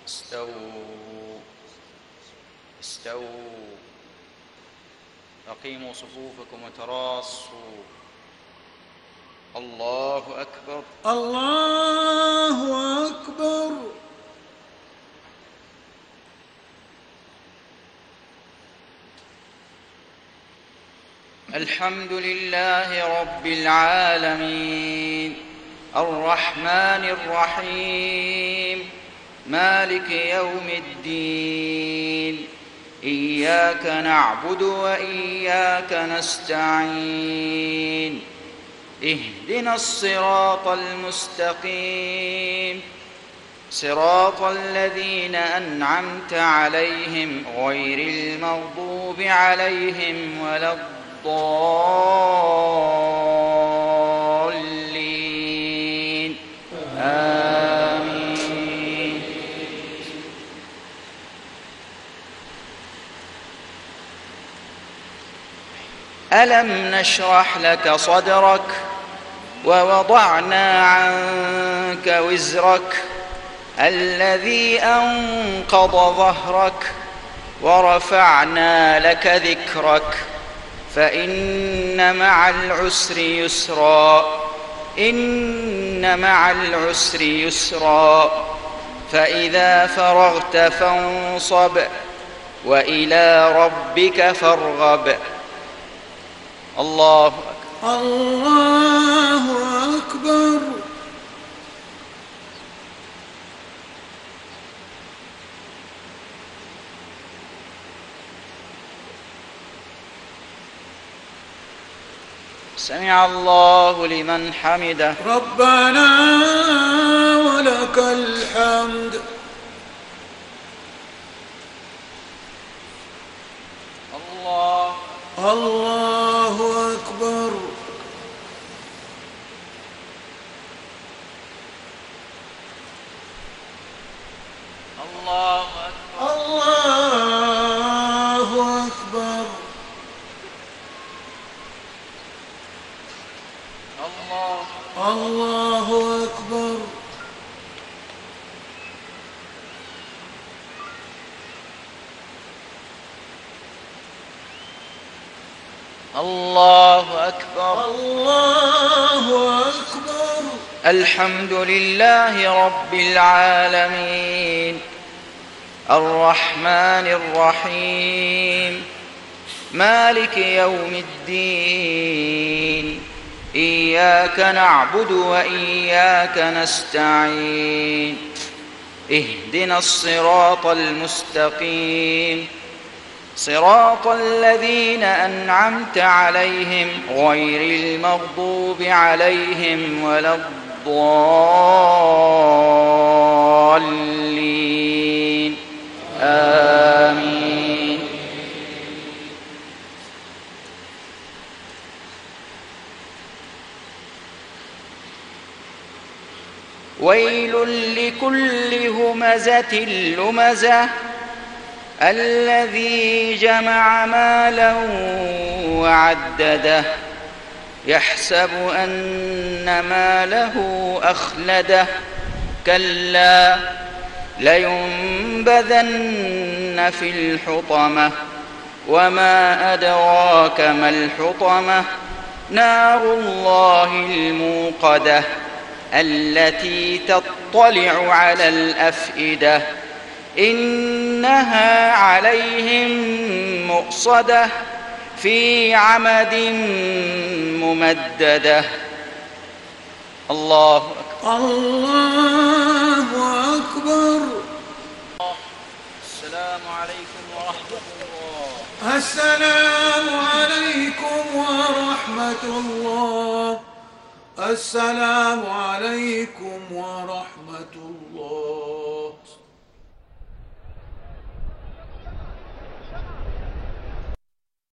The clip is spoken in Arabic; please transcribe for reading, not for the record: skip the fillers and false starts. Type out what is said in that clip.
استووا استووا. أقيموا صفوفكم وتراصوا. الله أكبر الله أكبر. الحمد لله رب العالمين الرحمن الرحيم مالك يوم الدين. إياك نعبد وإياك نستعين. اهدنا الصراط المستقيم صراط الذين أنعمت عليهم غير المغضوب عليهم ولا الضالين. آمين. ألم نشرح لك صدرك ووضعنا عنك وزرك الذي أنقض ظهرك ورفعنا لك ذكرك فإن مع العسر يسرا. إن مع العسر يسرا. فإذا فرغت فانصب وإلى ربك فارغب. الله أكبر. الله أكبر. سمع الله لمن حمده. ربنا ولك الحمد. الله الله أكبر. الله أكبر. الله أكبر. الله أكبر. الله أكبر. الله أكبر. الحمد لله رب العالمين الرحمن الرحيم مالك يوم الدين. إياك نعبد وإياك نستعين. اهدنا الصراط المستقيم صراط الذين أنعمت عليهم غير المغضوب عليهم ولا الضالين. آمين. ويل لكل همزة لمزة الذي جمع مالا وعدده يحسب أن ماله أخلده. كلا لينبذن في الحطمة وما أدراك ما الحطمة. نار الله الموقدة التي تطلع على الأفئدة. إنها عليهم مؤصدة في عمد ممددة. الله أكبر. الله أكبر. السلام عليكم ورحمة الله. السلام عليكم ورحمة الله. السلام عليكم ورحمة الله.